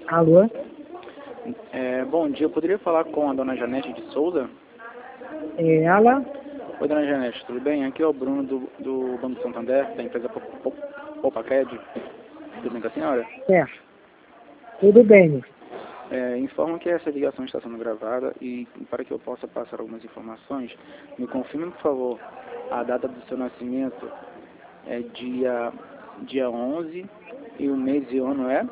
Alô? Bom dia, eu poderia falar com a dona Janete de Souza? É ela? Oi, dona Janete, tudo bem? Aqui é o Bruno do Banco Santander, da empresa Popacred. Tudo bem com a senhora? Certo. Tudo bem. Informo que essa ligação está sendo gravada e para que eu possa passar algumas informações, me confirme, por favor, a data do seu nascimento é dia 11 e o mês e o ano é?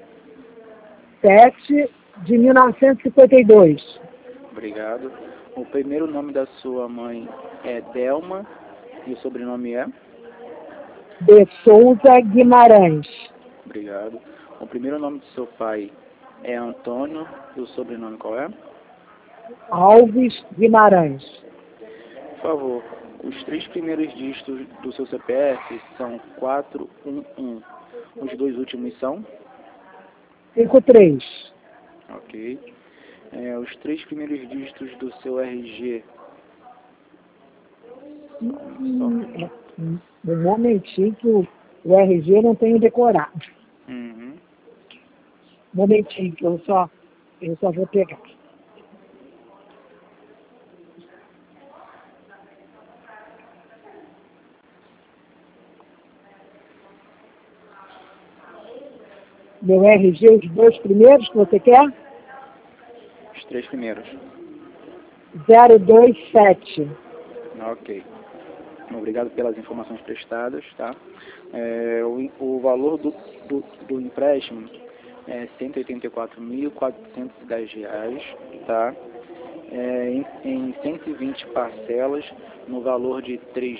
7 de 1952. Obrigado. O primeiro nome da sua mãe é Delma e o sobrenome é? De Souza Guimarães. Obrigado. O primeiro nome do seu pai é Antônio e o sobrenome qual é? Alves Guimarães. Por favor, os 3 primeiros dígitos do seu CPF são 411. Os 2 últimos são? 53. Ok. Os 3 primeiros dígitos do seu RG. Um momentinho que o RG não tenho decorado. Uhum. Um momentinho que eu só vou pegar. Meu RG, os 2 primeiros que você quer? Os 3 primeiros. 027. Ok. Obrigado pelas informações prestadas, tá? O valor do empréstimo é R$ 184.410, tá? Em 120 parcelas no valor de R$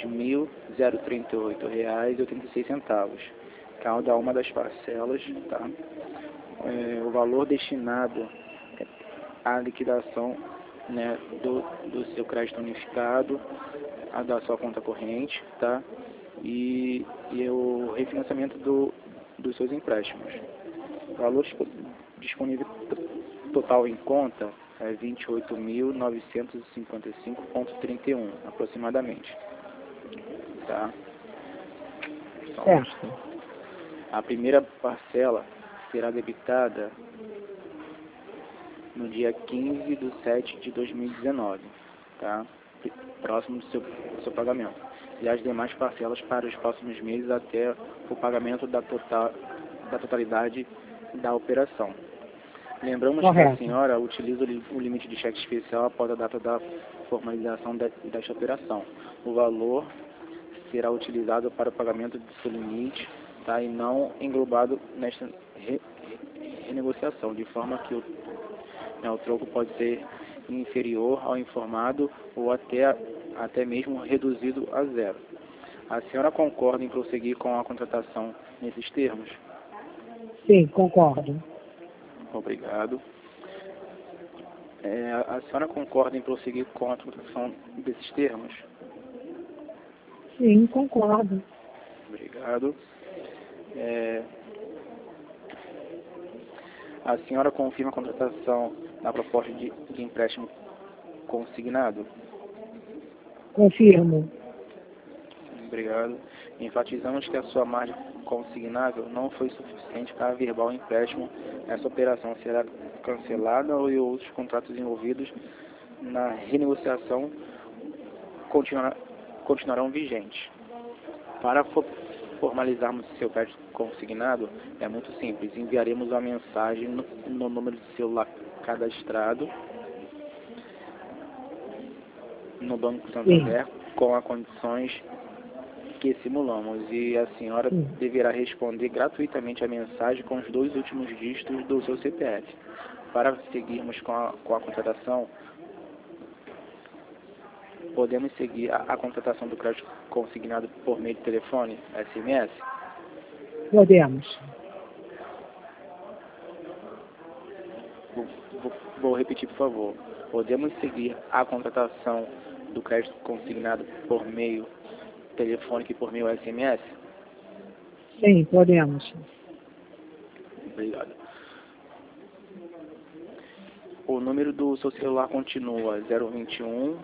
3.038,86. Cada uma das parcelas, tá? O valor destinado à liquidação, né, do seu crédito unificado, a da sua conta corrente, tá? E o refinanciamento dos seus empréstimos. O valor disponível total em conta é 28.955,31 aproximadamente, tá? Então, Certo. a primeira parcela será debitada no dia 15/7/2019, tá? Próximo do seu pagamento. E as demais parcelas para os próximos meses até o pagamento da totalidade da operação. Lembramos que a senhora utiliza o limite de cheque especial após a data da formalização desta operação. O valor será utilizado para o pagamento do seu limite, tá? E não englobado nesta renegociação, de forma que o troco pode ser inferior ao informado ou até mesmo reduzido a zero. A senhora concorda em prosseguir com a contratação nesses termos? Sim, concordo. Obrigado. A senhora concorda em prosseguir com a contratação desses termos? Sim, concordo. Obrigado. A senhora confirma a contratação na proposta de empréstimo consignado? Confirmo. Obrigado. Enfatizamos que a sua margem consignável não foi suficiente para averbar o empréstimo. Essa operação será cancelada e outros contratos envolvidos na renegociação continuarão vigentes. Para formalizarmos seu crédito consignado, é muito simples. Enviaremos uma mensagem no número de celular cadastrado no Banco Santander com as condições que simulamos, e a senhora deverá responder gratuitamente a mensagem com os 2 últimos dígitos do seu CPF. Para seguirmos com a contratação, podemos seguir a contratação do crédito consignado por meio de telefone, SMS? Podemos. Vou repetir, por favor. Podemos seguir a contratação do crédito consignado por meio telefônico e por meio SMS? Sim, podemos. Obrigado. O número do seu celular continua 021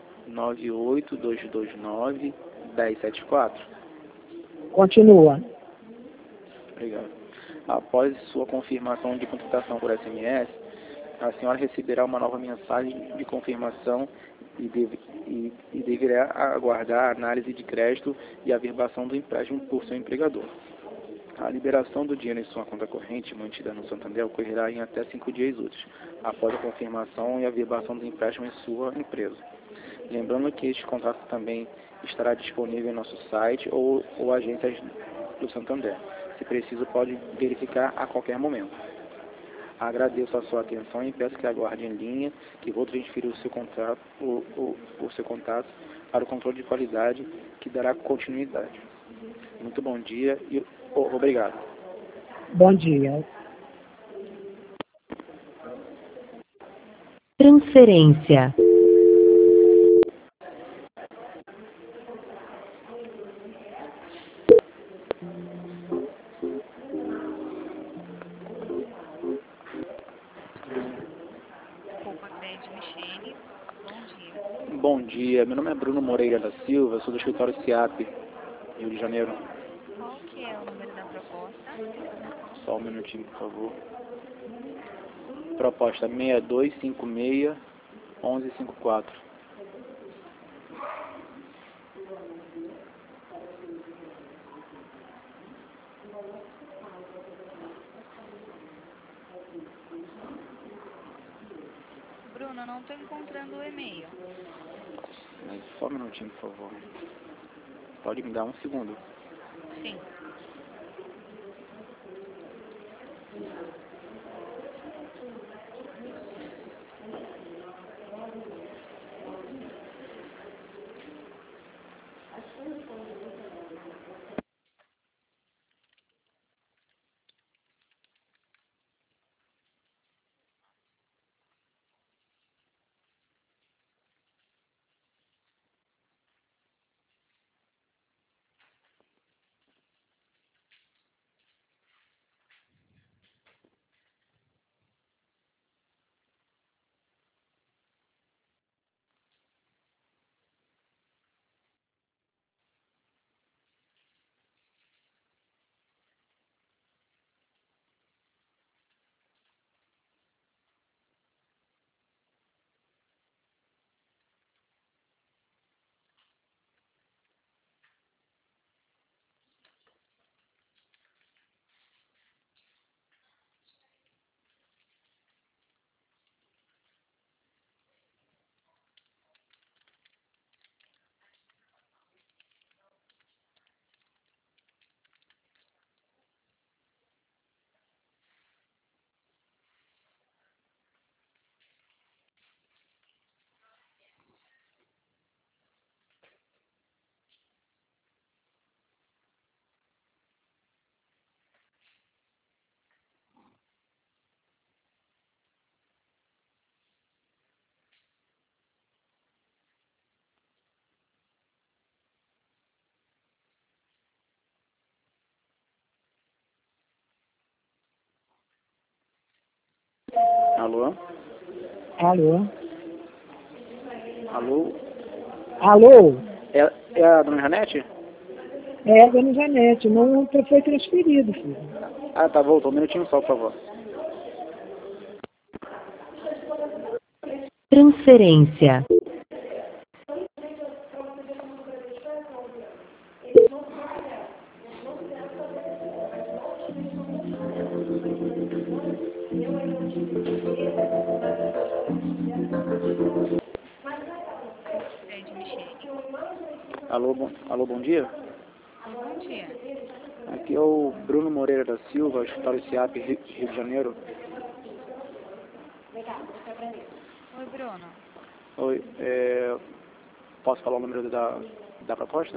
98229 1074. Continua. Obrigado. Após sua confirmação de contratação por SMS, a senhora receberá uma nova mensagem de confirmação e deverá aguardar a análise de crédito e a averbação do empréstimo por seu empregador. A liberação do dinheiro em sua conta corrente mantida no Santander ocorrerá em até 5 dias úteis, após a confirmação e a averbação do empréstimo em sua empresa. Lembrando que este contrato também estará disponível em nosso site ou agências do Santander. Se preciso, pode verificar a qualquer momento. Agradeço a sua atenção e peço que aguarde em linha, que vou transferir o seu contato para o controle de qualidade, que dará continuidade. Muito bom dia e obrigado. Bom dia. Transferência. Bom dia, meu nome é Bruno Moreira da Silva, sou do escritório CIAP, Rio de Janeiro. Qual que é o número da proposta? Só um minutinho, por favor. Proposta 6256-1154. Bruno, não estou encontrando o e-mail. Só um minutinho, por favor. Pode me dar um segundo. Sim. Alô? Alô? Alô? Alô? É a dona Janete? É, dona Janete, não foi transferido, filho. Ah, tá, voltou. Um minutinho só, por favor. Transferência. Fred Michele. Alô, bom dia? Bom dia. Aqui é o Bruno Moreira da Silva, escritório CIAP, Rio de Janeiro. Oi, Bruno. Oi, posso falar o número da proposta?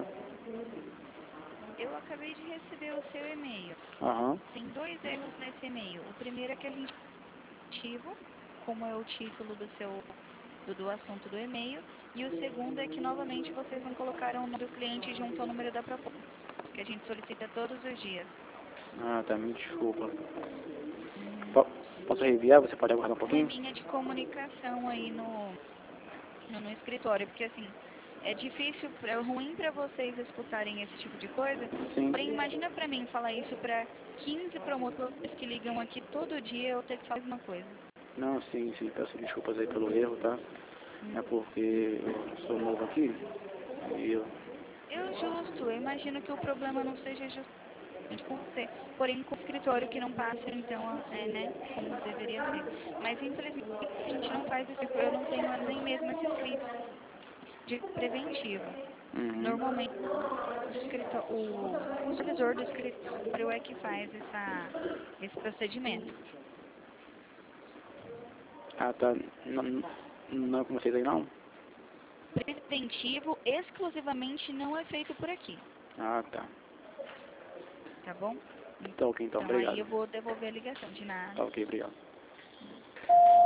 Eu acabei de receber o seu e-mail. Aham. Tem 2 erros nesse e-mail. O primeiro é que a gente ativo, como é o título do assunto do e-mail, e o segundo é que novamente vocês não colocaram o nome do cliente junto ao número da proposta, que a gente solicita todos os dias. Ah, tá, me desculpa. Uhum. Posso reenviar? Você pode aguardar um Uma pouquinho? linha de comunicação aí no escritório, porque assim, é difícil, é ruim para vocês escutarem esse tipo de coisa. Sim. Porém, imagina para mim falar isso para 15 promotores que ligam aqui todo dia eu ter que falar uma coisa. Não, sim, peço desculpas aí pelo erro, tá? É porque eu sou novo aqui e Eu imagino que o problema não seja justamente com você, porém com o escritório que não passa, então, né, como deveria ser. Mas infelizmente a gente não faz isso, eu não tenho nem mesmo esse serviço de preventivo. Uhum. Normalmente o supervisor do escritório é que faz esse procedimento. Ah, tá. Não é com vocês aí, não? Preventivo exclusivamente não é feito por aqui, Ah, tá. tá bom? Tá ok, então. Então aí Obrigado. eu vou devolver a ligação, de nada. Tá ok, obrigado.